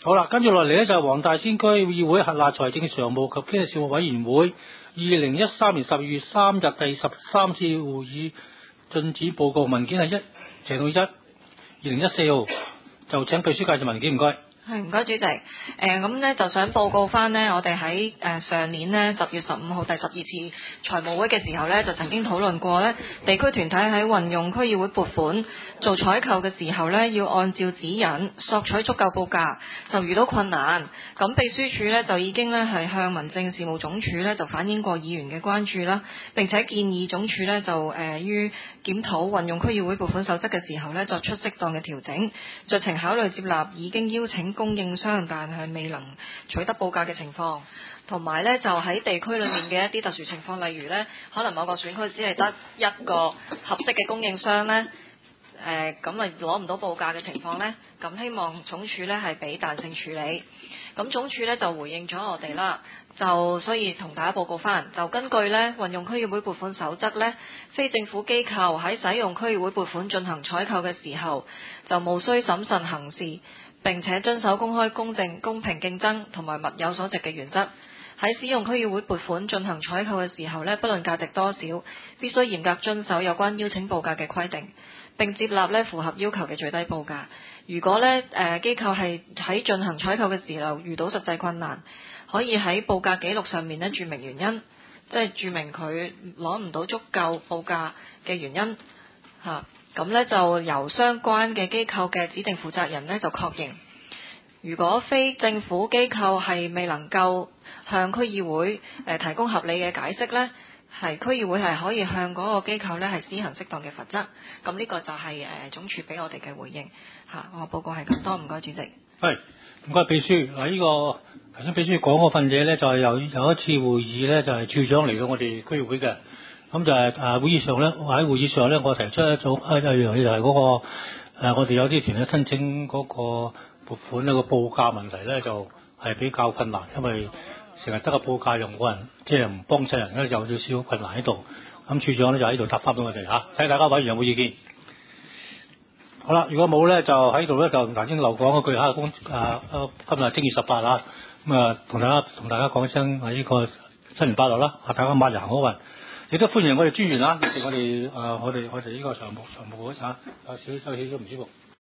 好啦，跟住落嚟咧就係黃大仙區議會轄下財政常務及經濟事務委員會2013年12月3日第13次會議進展報告，文件係謝到2014號，就請秘書介紹文件，唔該。 係，唔該主席。咁咧就想報告翻呢，我哋喺上年呢10月15號第12次財務會嘅時候呢，就曾經討論過呢，地區團體喺運用區議會撥款做採購嘅時候呢，要按照指引索取足夠報價，就遇到困難。咁秘書處呢，就已經呢係向民政事務總署呢就反映過議員嘅關注啦，並且建議總署呢就於檢討運用區議會撥款守則嘅時候呢，作出適當嘅調整，酌情考慮接納已經邀請供應商但係未能取得報價嘅情況，同埋呢就喺地區裏面嘅一啲特殊情況，例如呢可能某個選區只係得一個合適嘅供應商呢，咁啊攞唔到報價嘅情況呢，咁希望總署呢係俾彈性處理。咁總署呢就回應咗我哋啦，就所以同大家報告翻，就根據呢運用區議會撥款守則呢，非政府機構喺使用區議會撥款進行採購嘅時候，就務須審慎行事，並且遵守公開、公正、公平競爭同埋物有所值嘅原則。喺使用區議會撥款進行採購嘅時候呢，不論價值多少，必須嚴格遵守有關邀請報價嘅規定，並接納呢符合要求嘅最低報價。如果呢機構係喺進行採購嘅時候遇到實際困難，可以喺報價記錄上面呢註明原因，即係註明佢攞唔到足夠報價嘅原因嚇。咁呢就由相關嘅機構嘅指定負責人呢就確認。如果非政府機構係未能夠向區議會提供合理嘅解釋呢，係區議會係可以向嗰個機構呢係施行適當嘅罰則。咁呢個就係總署俾我哋嘅回應嚇。我報告係咁多，唔該主席。 係，唔該秘書。嗱，呢個頭先秘書講嗰份嘢呢，就係有一次會議呢，就係處長嚟到我哋區議會嘅。咁就係會議上咧，喺會議上咧，我提出一組一樣嘢，就係嗰個我哋有啲團咧申請嗰個撥款呢個報價問題咧，就係比較困難，因為成日得個報價又冇人，即係唔幫襯人咧，有少少困難喺度。咁處長咧就喺度答翻俾我哋嚇，睇大家委員有冇意見。好啦，如果冇咧，就喺度咧就頭先漏講嗰句嚇，今日正月18啊，咁啊同大家講聲呢個新年快樂啦，大家馬日行好運。亦都歡迎我哋專員啊，我哋呢個常務會有少少唔舒服。